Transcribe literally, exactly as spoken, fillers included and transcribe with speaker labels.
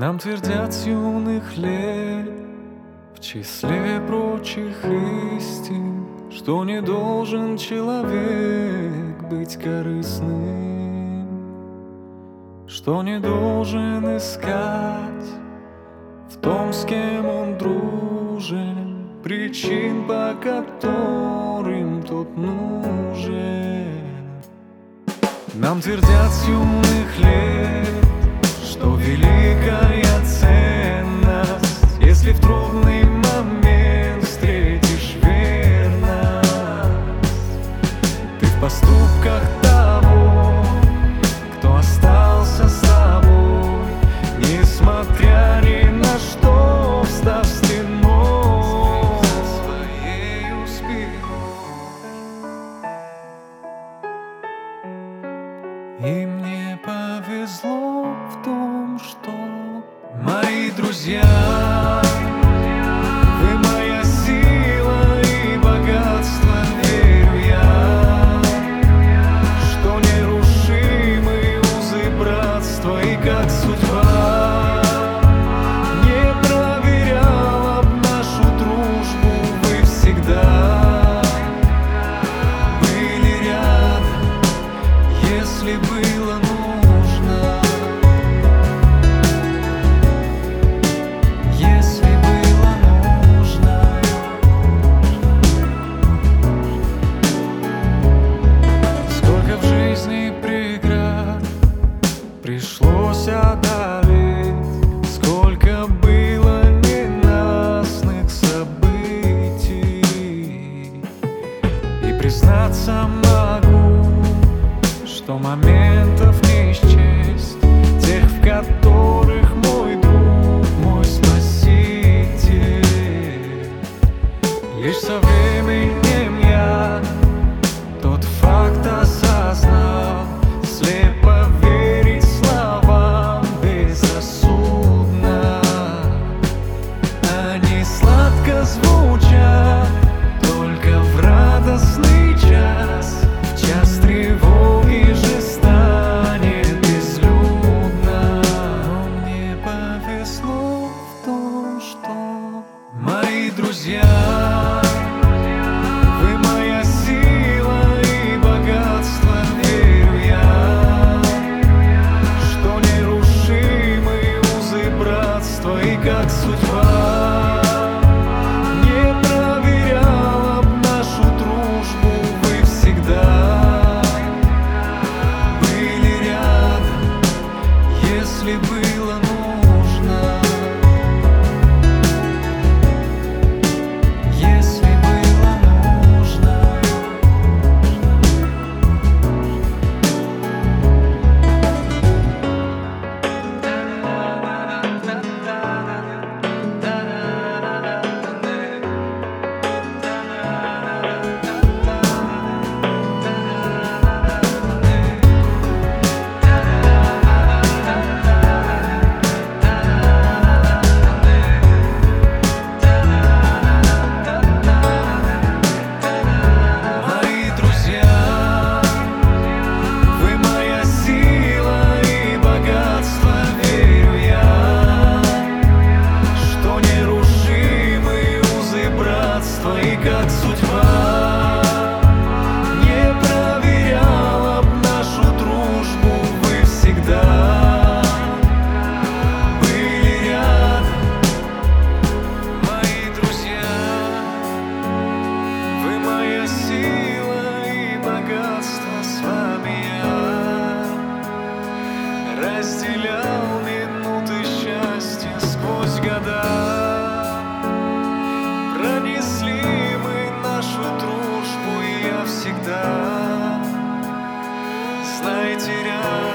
Speaker 1: Нам твердят с юных лет, в числе прочих истин, что не должен человек быть корыстным, что не должен искать в том, с кем он дружен, причин, по которым тот нужен. Нам твердят с юных лет, что великая ценность, если в трудный момент встретишь верность. Ты в поступках того, кто остался с тобой, несмотря ни на что, встав стеной за своею спиной. И мне повезло в том, что мои друзья, вы моя сила и богатство, верю я, что нерушимые узы братства, и как судьба не проверяла б нашу дружбу, вы всегда были рядом, если было нужно. Пришлось одолеть, сколько было ненастных событий, и признаться могу, что моментов не счесть, тех, в которых мой друг, мой спаситель. Лишь со временем я тот факт осознал, слепо верить словам безрассудно. Они сладко звучат только в радостный час, в час тревоги же станет безлюдно. Но мне повезло в том, что мои друзья, как судьба не проверяла б нашу дружбу, вы всегда были рядом, если было нужно. Если было нужно. И как судьба не проверяла б нашу дружбу, вы всегда были рядом, мои друзья. Вы моя сила и богатство, с вами я разделял минуты счастья сквозь года. Пронесли мы нашу дружбу, и я всегда, знаете, рядом.